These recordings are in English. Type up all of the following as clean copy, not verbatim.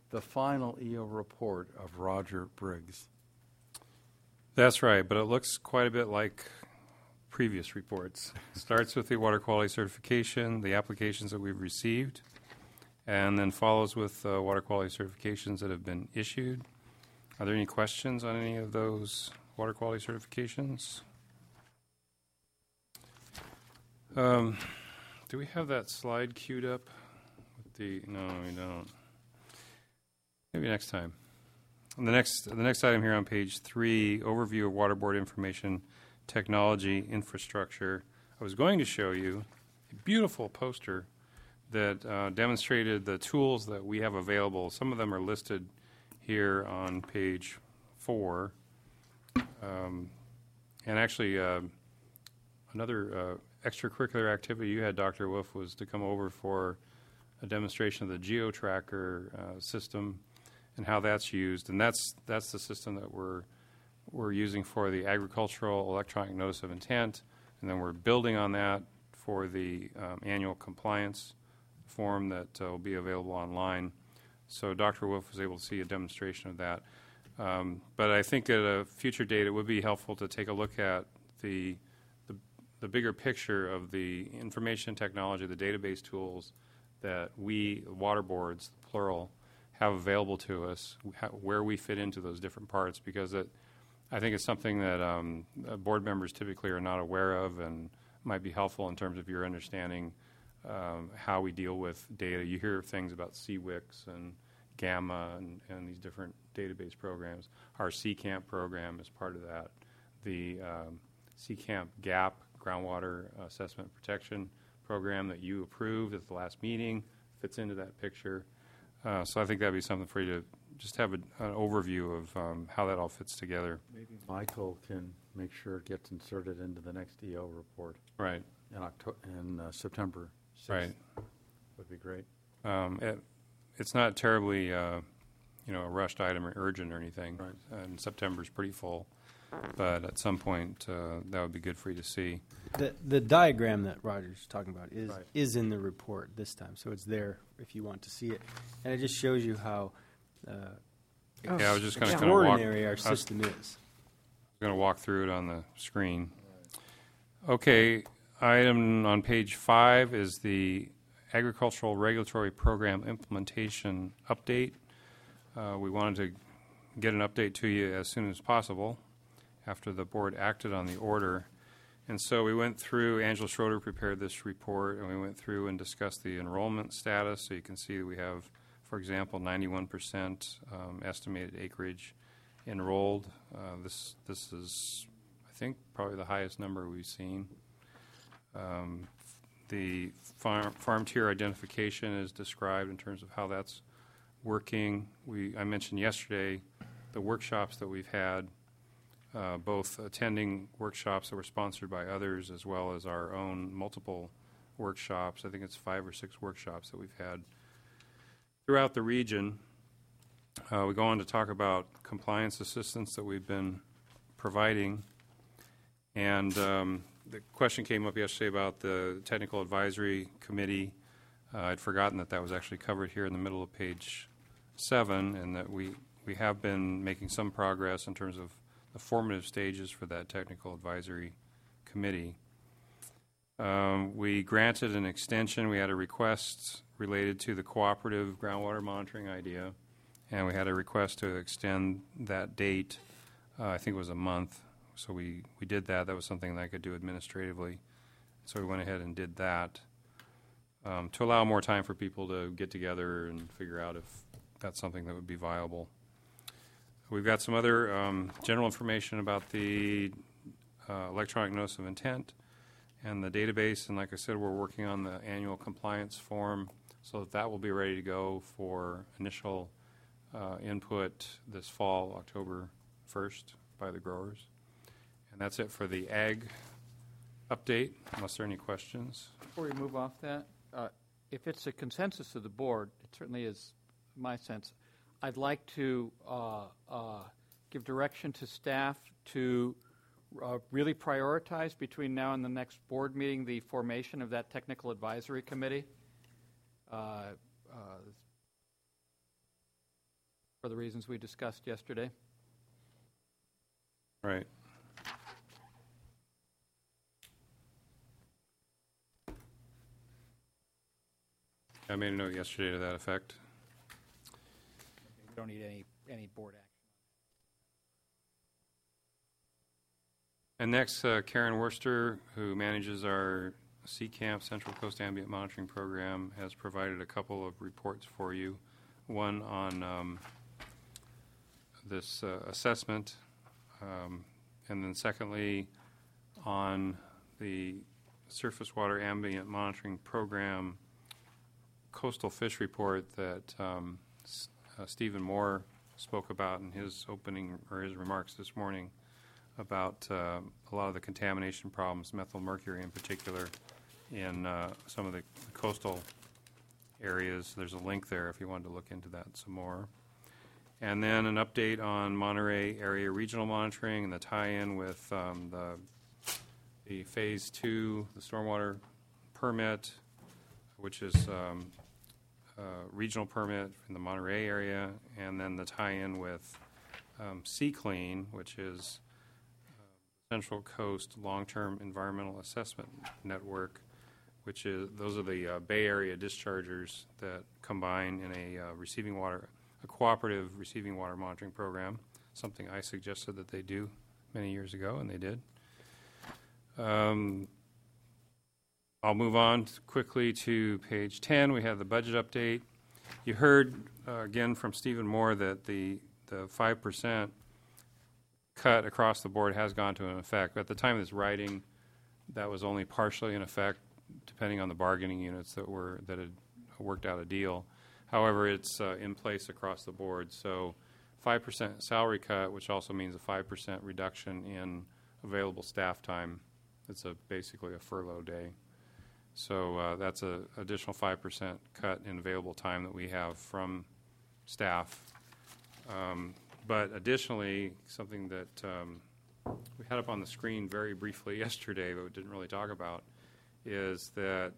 the final EO report of Roger Briggs. That's right, but it looks quite a bit like previous reports. Starts with the water quality certification, the applications that we've received, and then follows with water quality certifications that have been issued. Are there any questions on any of those water quality certifications? Do we have that slide queued up? No, we don't. Maybe next time. And the next item here on page 3, overview of water board information technology infrastructure. I was going to show you a beautiful poster that demonstrated the tools that we have available. Some of them are listed here on page 4. And actually, another extracurricular activity you had, Dr. Wolf, was to come over for a demonstration of the GeoTracker system and how that's used. And that's the system that we're using for the agricultural electronic notice of intent, and then we're building on that for the annual compliance form that will be available online. So Dr. Wolf was able to see a demonstration of that. But I think at a future date it would be helpful to take a look at the bigger picture of the information technology, the database tools that we, water boards, plural, have available to us, where we fit into those different parts, because I think it's something that board members typically are not aware of and might be helpful in terms of your understanding how we deal with data. You hear things about CWIX and Gamma and these different database programs. Our CCAMP program is part of that. The CCAMP GAP, Groundwater Assessment Protection program that you approved at the last meeting, fits into that picture. So I think that would be something for you to just have an overview of how that all fits together. Maybe Michael can make sure it gets inserted into the next EO report. Right. In September 6th. Right. Would be great. It's not terribly, a rushed item or urgent or anything. Right. And September's pretty full. But at some point, that would be good for you to see. The diagram that Roger's talking about Right. is in the report this time, so it's there if you want to see it. And it just shows you how I was just going to extraordinary our system is. I was going to walk through it on the screen. Okay, item on page 5 is the Agricultural Regulatory Program Implementation Update. We wanted to get an update to you as soon as possible after the board acted on the order. And so we went through, Angela Schroeder prepared this report, and we went through and discussed the enrollment status. So you can see that we have, for example, 91% estimated acreage enrolled. This is, I think, probably the highest number we've seen. The farm tier identification is described in terms of how that's working. I mentioned yesterday the workshops that we've had, both attending workshops that were sponsored by others as well as our own multiple workshops. I think it's 5 or 6 workshops that we've had throughout the region. We go on to talk about compliance assistance that we've been providing. And the question came up yesterday about the Technical Advisory Committee. I'd forgotten that was actually covered here in the middle of page 7, and that we have been making some progress in terms of the formative stages for that Technical Advisory Committee. We granted an extension. We had a request related to the cooperative groundwater monitoring idea, and we had a request to extend that date. I think it was a month. So we did that. That was something that I could do administratively. So we went ahead and did that to allow more time for people to get together and figure out if that's something that would be viable. We've got some other general information about the electronic notice of intent and the database. And like I said, we're working on the annual compliance form so that will be ready to go for initial input this fall, October 1st, by the growers. And that's it for the ag update, unless there are any questions. Before we move off that, if it's a consensus of the board, it certainly is my sense, I'd like to give direction to staff to really prioritize between now and the next board meeting the formation of that technical advisory committee. for the reasons we discussed yesterday. Right. I made a note yesterday to that effect. We don't need any board action. And next, Karen Worcester, who manages our CCAMP Central Coast Ambient Monitoring Program, has provided a couple of reports for you. One on this assessment, and then secondly on the Surface Water Ambient Monitoring Program coastal fish report that Stephen Moore spoke about in his opening or his remarks this morning about a lot of the contamination problems, methyl mercury in particular, in some of the coastal areas. There's a link there if you wanted to look into that some more. And then an update on Monterey area regional monitoring and the tie-in with the Phase 2, the stormwater permit, which is regional permit in the Monterey area, and then the tie-in with CClean, which is Central Coast Long-Term Environmental Assessment Network, which is, those are the Bay Area dischargers that combine in a cooperative receiving water monitoring program, something I suggested that they do many years ago, and they did. I'll move on quickly to page 10. We have the budget update. You heard again from Stephen Moore that the 5% cut across the board has gone to an effect. But at the time of this writing, that was only partially in effect, depending on the bargaining units that had worked out a deal. However, it's in place across the board. So 5% salary cut, which also means a 5% reduction in available staff time. It's basically a furlough day. So that's an additional 5% cut in available time that we have from staff. But additionally, something that we had up on the screen very briefly yesterday, but we didn't really talk about, is that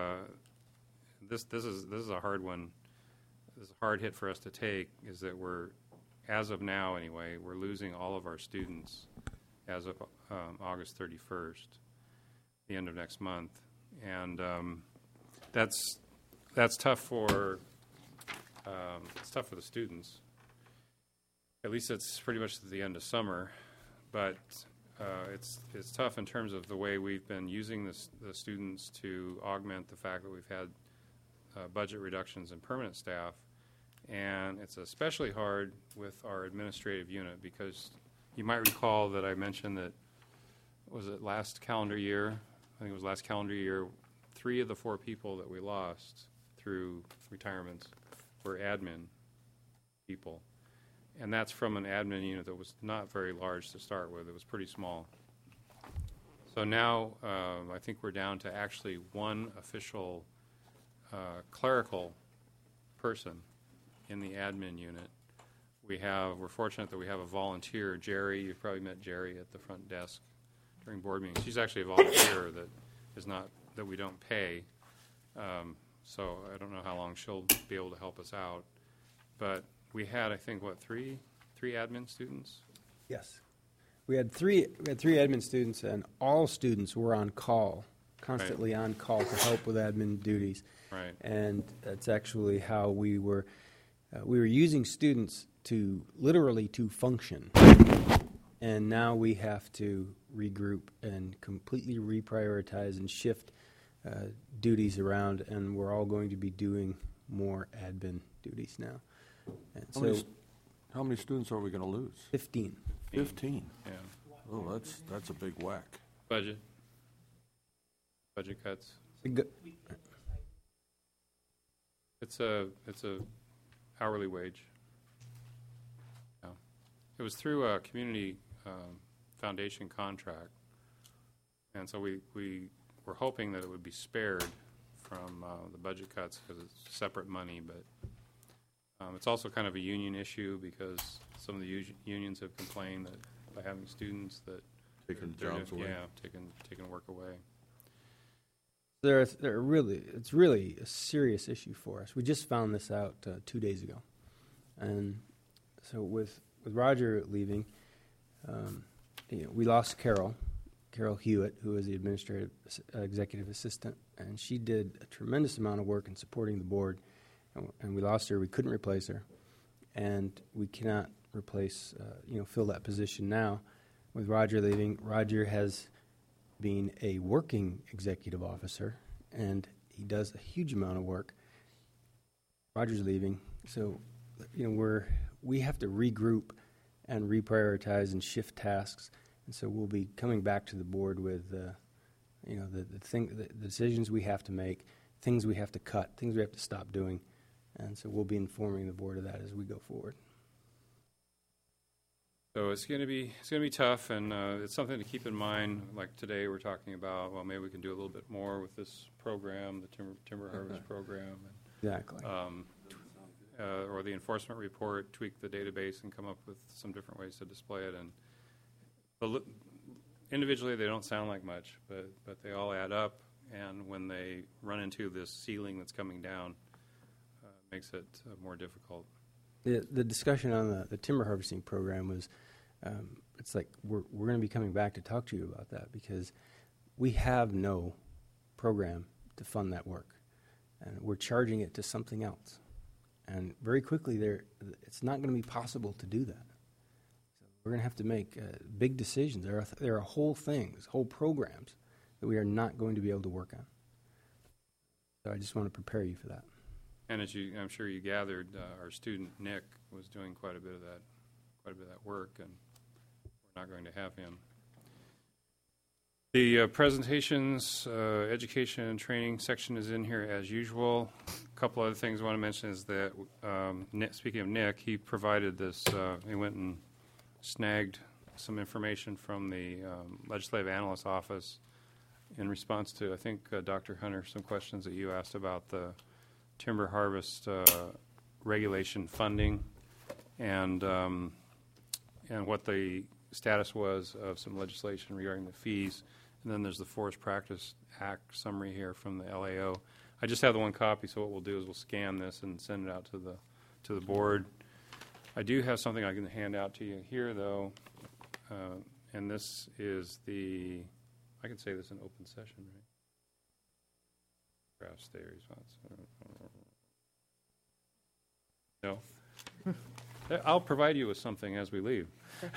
this is a hard one. This is a hard hit for us to take. Is that we're, as of now anyway, we're losing all of our students as of August 31st, the end of next month, and that's tough for the students. At least it's pretty much at the end of summer, but it's tough in terms of the way we've been using the students to augment the fact that we've had budget reductions in permanent staff, and it's especially hard with our administrative unit because you might recall that I mentioned that, was it last calendar year? I think it was last calendar year, 3 of the 4 people that we lost through retirements were admin people. And that's from an admin unit that was not very large to start with. It was pretty small. So now I think we're down to actually 1 official clerical person in the admin unit. We're fortunate that we have a volunteer, Jerry. You've probably met Jerry at the front desk during board meetings. She's actually a volunteer that we don't pay. So I don't know how long she'll be able to help us out. But we had, I think, three admin students? Yes. We had three admin students, and all students were on call, constantly on call to help with admin duties. Right. And that's actually how we were using students literally to function. And now we have to regroup and completely reprioritize and shift duties around, and we're all going to be doing more admin duties now. And how many students are we going to lose? 15. 15. Yeah. Oh, that's a big whack. Budget cuts. It's a hourly wage. Yeah. It was through a community foundation contract, and so we were hoping that it would be spared from the budget cuts because it's separate money, but it's also kind of a union issue because some of the unions have complained that by having students that Taking jobs away. Yeah, taking work away. It's really a serious issue for us. We just found this out 2 days ago, and So with Roger leaving, we lost Carol Hewitt, who was the administrative executive assistant, and she did a tremendous amount of work in supporting the board. And we lost her. We couldn't replace her, and we cannot replace, fill that position now. With Roger leaving, Roger has been a working executive officer, and he does a huge amount of work. Roger's leaving, so we have to regroup and reprioritize and shift tasks, and so we'll be coming back to the board with the decisions we have to make, things we have to cut, things we have to stop doing, and so we'll be informing the board of that as we go forward. So it's going to be tough, and it's something to keep in mind. Like today, we're talking about, well, maybe we can do a little bit more with this program, the timber harvest program, Exactly. or the enforcement report. Tweak the database and come up with some different ways to display it. And individually, they don't sound like much, but they all add up. And when they run into this ceiling that's coming down, it makes it more difficult. The discussion on the timber harvesting program was, it's like we're going to be coming back to talk to you about that because we have no program to fund that work, and we're charging it to something else. And very quickly, it's not going to be possible to do that. So we're going to have to make big decisions. There are whole things, whole programs that we are not going to be able to work on. So I just want to prepare you for that. And as I'm sure you gathered, our student Nick was doing quite a bit of that work, and we're not going to have him. The presentations, education and training section is in here as usual. A couple other things I want to mention is that, speaking of Nick, he provided this, he went and snagged some information from the Legislative Analyst's Office in response to, I think, Dr. Hunter, some questions that you asked about the timber harvest regulation funding and what the status was of some legislation regarding the fees. And then there's the Forest Practice Act summary here from the LAO. I just have the one copy, so what we'll do is we'll scan this and send it out to the board. I do have something I can hand out to you here, though, and this is I can say this in open session, right? Draft state response. No. I'll provide you with something as we leave.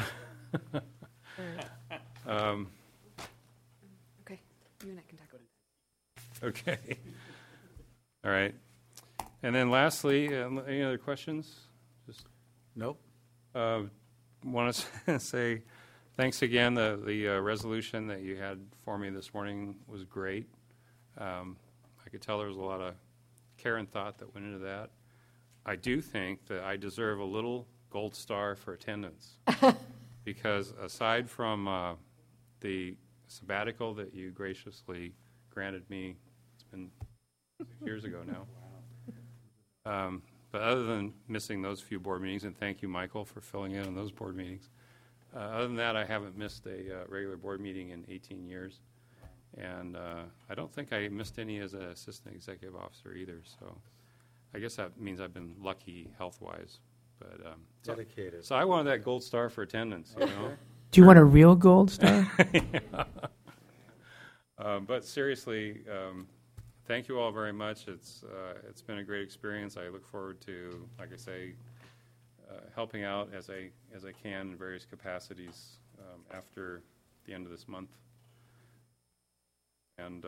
Okay, you and I can talk about it. Okay. All right. And then lastly, any other questions? Just Nope. want to say thanks again. The resolution that you had for me this morning was great. I could tell there was a lot of care and thought that went into that. I do think that I deserve a little gold star for attendance because aside from the sabbatical that you graciously granted me, it's been 6 years ago now. But other than missing those few board meetings, and thank you, Michael, for filling in on those board meetings, other than that, I haven't missed a regular board meeting in 18 years. And I don't think I missed any as an assistant executive officer either. So I guess that means I've been lucky health-wise. But Dedicated. So I wanted that gold star for attendance, you know. Do you want a real gold star? But seriously, thank you all very much. It's been a great experience. I look forward to, like I say, helping out as I can in various capacities after the end of this month. And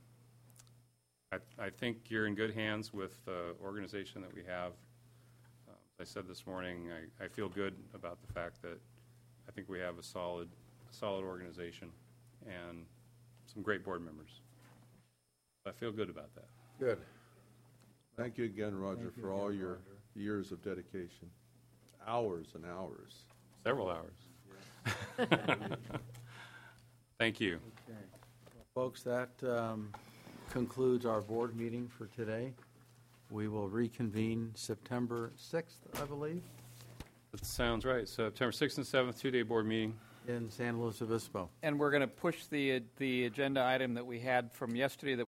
I think you're in good hands with the organization that we have. As I said this morning, I feel good about the fact that I think we have a solid organization and some great board members. I feel good about that. Good. Thank you again, Roger, for all your years of dedication. Hours and hours. Several hours. Thank you. Okay. Well, folks, that concludes our board meeting for today. We will reconvene September 6th, I believe, That sounds right. September 6th and 7th, two-day board meeting. in San Luis Obispo. And we're going to push the agenda item that we had from yesterday that